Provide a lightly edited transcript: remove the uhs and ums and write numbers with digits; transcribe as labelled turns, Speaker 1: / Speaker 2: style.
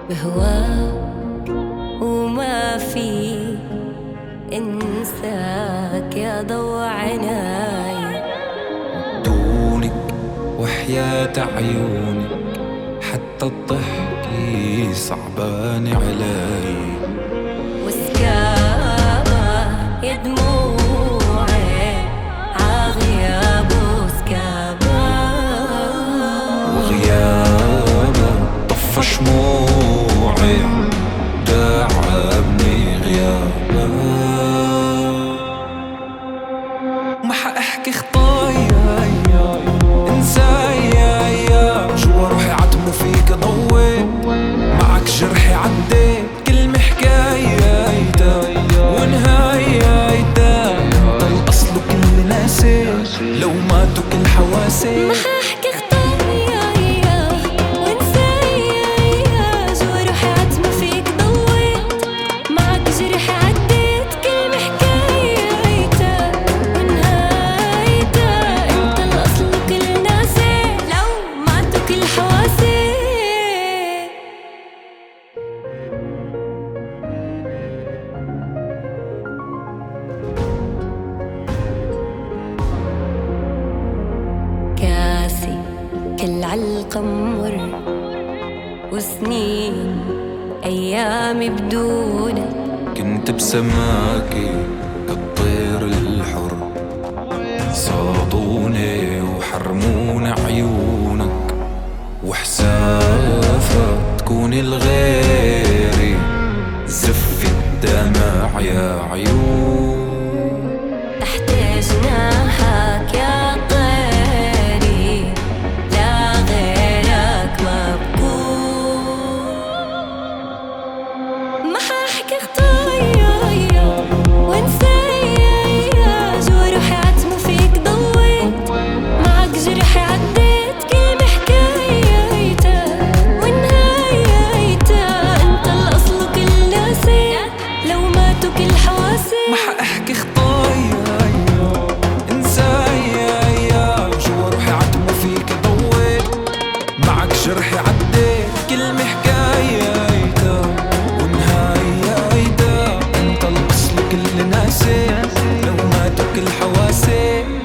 Speaker 1: بهواك وما في انساك يا ضوء عناي.
Speaker 2: دونك وحياة عيونك حتى الضحك صعبان علي.
Speaker 1: وسكابة يا دموعي عغياب وسكابة،
Speaker 2: وغيابه طفى شموعي داعبني غيابه. ما حأحكي خطايا انسايا جوا روحي عتمو فيك ضويت، معك جرحي عديت كلمة حكايته ونهايته. انت الاصل وكل ناسي لو ماتوا كل حواسي.
Speaker 1: ما حأحكي خطايا وانسايا جوا روحي عتمو فيك ضويت، معك جرحي عديت كلمة حكايته ونهايته. انت الاصل وكل ناسي لو ماتوا كل حواسي. كاسي كل علقة مر وسنين أيامي بدونك.
Speaker 2: كنت بسماكي كالطير الحر، صادوني وحرموني عيونك، وحسافة تكوني الغيري زفي الدمع يا عيون.
Speaker 1: تحت جناحك يا طيري لا غيرك مبقول. ما حأحكي خطايا وانسايا جوا روحي عتمو فيك ضويت، معك جرحي عديت كلمة حكايته ونهايته. انت الاصل وكل ناسي لو ماتوا كل حواسي.
Speaker 2: ما حأحكي خطايا انسايا جوا روحي عتمو فيك ضويت، معك جرحي عديت كلمة حكايته ونهايته. انت الاصل كل ناسي لو ماتوا كل حواسي.